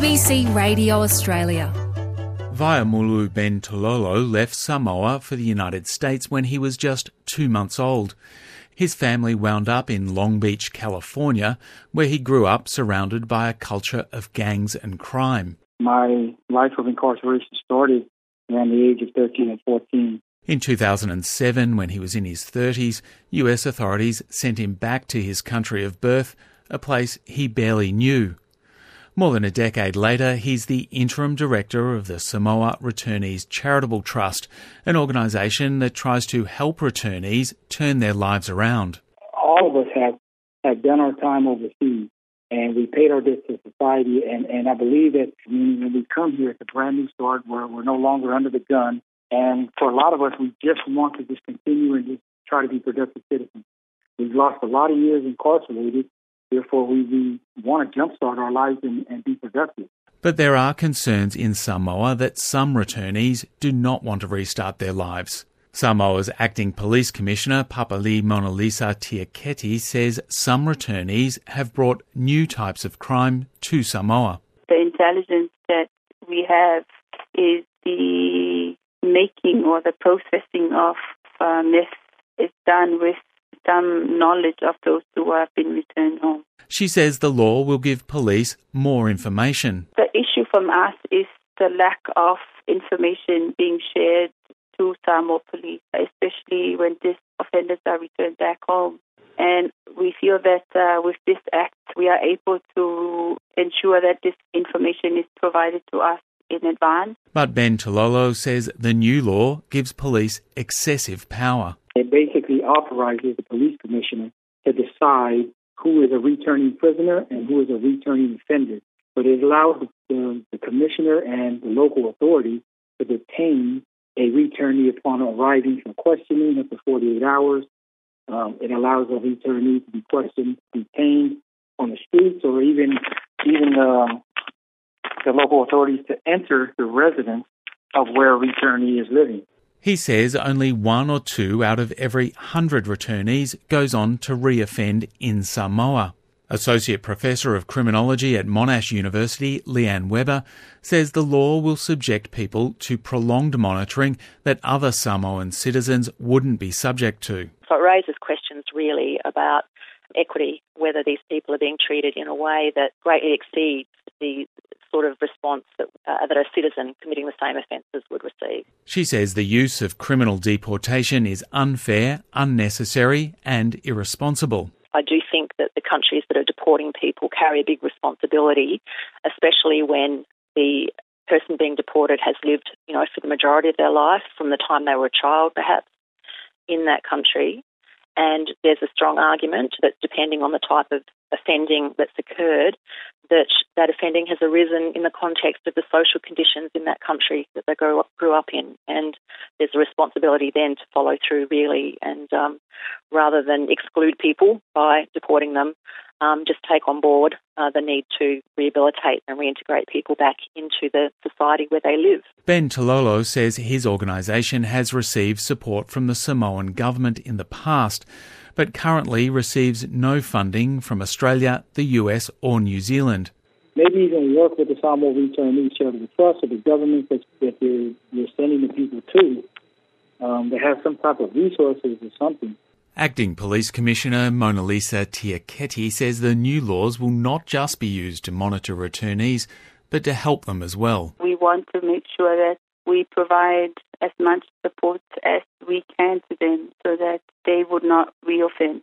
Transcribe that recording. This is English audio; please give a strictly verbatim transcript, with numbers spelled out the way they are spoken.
B C Radio Australia. Vayamulu Ben Tololo left Samoa for the United States when he was just two months old. His family wound up in Long Beach, California, where he grew up surrounded by a culture of gangs and crime. My life of incarceration started around the age of thirteen and fourteen. In two thousand seven, when he was in his thirties, U S authorities sent him back to his country of birth, a place he barely knew. More than a decade later, he's the interim director of the Samoa Returnees Charitable Trust, an organisation that tries to help returnees turn their lives around. All of us have, have done our time overseas, and we paid our debts to society, and, and I believe that when we come here, it's a brand new start where we're no longer under the gun, and for a lot of us, we just want to just continue and just try to be productive citizens. We've lost a lot of years incarcerated. Therefore, we, we want to jumpstart our lives and, and be productive. But there are concerns in Samoa that some returnees do not want to restart their lives. Samoa's acting police commissioner, Papali Monalisa Tiaketi, says some returnees have brought new types of crime to Samoa. The intelligence that we have is the making or the processing of uh, meth is done with some knowledge of those who have been returned home. She says the law will give police more information. The issue from us is the lack of information being shared to Samoa police, especially when these offenders are returned back home. And we feel that uh, with this act, we are able to ensure that this information is provided to us in advance. But Ben Tololo says the new law gives police excessive power. It basically authorizes the police commissioner to decide who is a returning prisoner and who is a returning offender. But it allows the, the commissioner and the local authority to detain a returnee upon arriving from questioning up to forty-eight hours. Um, it allows a returnee to be questioned, detained on the streets, or even even uh, the local authorities to enter the residence of where a returnee is living. He says only one or two out of every hundred returnees goes on to reoffend in Samoa. Associate Professor of Criminology at Monash University, Leanne Weber, says the law will subject people to prolonged monitoring that other Samoan citizens wouldn't be subject to. So it raises questions really about equity, whether these people are being treated in a way that greatly exceeds the sort of response that, uh, that a citizen committing the same offences would receive. She says the use of criminal deportation is unfair, unnecessary and irresponsible. I do think that the countries that are deporting people carry a big responsibility, especially when the person being deported has lived, you know, for the majority of their life, from the time they were a child perhaps, in that country. And there's a strong argument that depending on the type of offending that's occurred, that that offending has arisen in the context of the social conditions in that country that they grew up, grew up in. And there's a responsibility then to follow through really, and um, rather than exclude people by deporting them, um, just take on board uh, the need to rehabilitate and reintegrate people back into the society where they live. Ben Tololo says his organisation has received support from the Samoan government in the past, but currently receives no funding from Australia, the U S or New Zealand. Maybe even work with the Samoa Returnees Charitable Trust or the government that, that you're, you're sending the people to um, to have some type of resources or something. Acting Police Commissioner Monalisa Tiaketi says the new laws will not just be used to monitor returnees, but to help them as well. We want to make sure that we provide as much support as we can to them so that they would not reoffend.